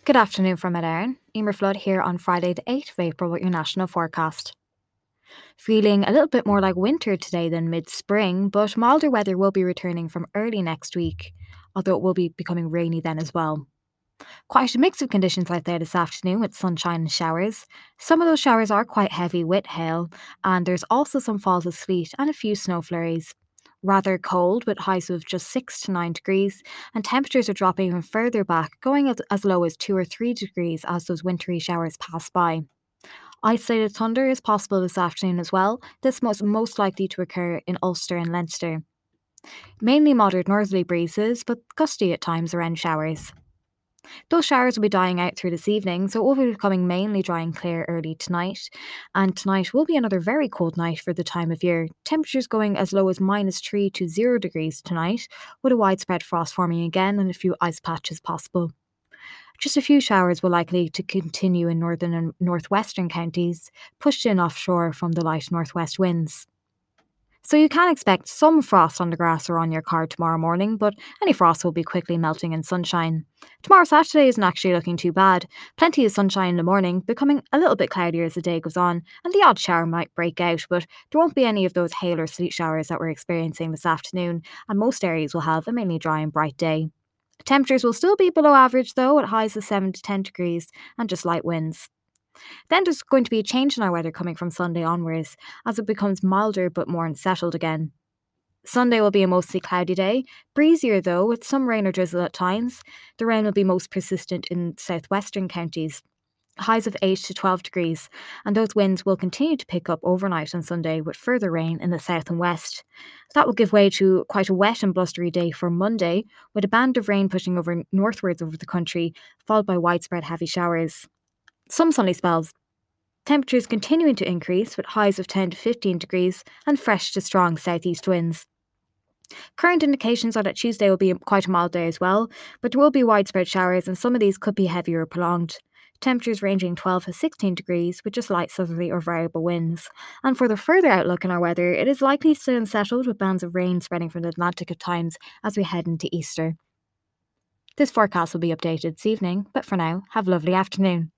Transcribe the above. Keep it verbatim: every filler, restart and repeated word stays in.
Good afternoon from Erin. Emer Flood here on Friday, the eighth of April, with your national forecast. Feeling a little bit more like winter today than mid spring, but milder weather will be returning from early next week, although it will be becoming rainy then as well. Quite a mix of conditions out there this afternoon with sunshine and showers. Some of those showers are quite heavy with hail, and there's also some falls of sleet and a few snow flurries. Rather cold with highs of just six to nine degrees, and temperatures are dropping even further back, going as as low as two or three degrees as those wintry showers pass by. Isolated thunder is possible this afternoon as well. This was most likely to occur in Ulster and Leinster. Mainly moderate northerly breezes, but gusty at times around showers. Those showers will be dying out through this evening, so it will be becoming mainly dry and clear early tonight. And tonight will be another very cold night for the time of year. Temperatures going as low as minus three to zero degrees tonight, with a widespread frost forming again and a few ice patches possible. Just a few showers will likely to continue in northern and northwestern counties, pushed in offshore from the light northwest winds. So you can expect some frost on the grass or on your car tomorrow morning, but any frost will be quickly melting in sunshine. Tomorrow Saturday isn't actually looking too bad. Plenty of sunshine in the morning, becoming a little bit cloudier as the day goes on, and the odd shower might break out, but there won't be any of those hail or sleet showers that we're experiencing this afternoon, and most areas will have a mainly dry and bright day. Temperatures will still be below average though, at highs of seven to ten degrees and just light winds. Then there's going to be a change in our weather coming from Sunday onwards, as it becomes milder but more unsettled again. Sunday will be a mostly cloudy day, breezier though, with some rain or drizzle at times. The rain will be most persistent in southwestern counties. Highs of eight to twelve degrees, and those winds will continue to pick up overnight on Sunday with further rain in the south and west. That will give way to quite a wet and blustery day for Monday, with a band of rain pushing over northwards over the country, followed by widespread heavy showers. Some sunny spells. Temperatures continuing to increase with highs of ten to fifteen degrees and fresh to strong southeast winds. Current indications are that Tuesday will be quite a mild day as well, but there will be widespread showers and some of these could be heavier or prolonged. Temperatures ranging twelve to sixteen degrees with just light southerly or variable winds. And for the further outlook in our weather, it is likely to stay unsettled with bands of rain spreading from the Atlantic at times as we head into Easter. This forecast will be updated this evening, but for now, have a lovely afternoon.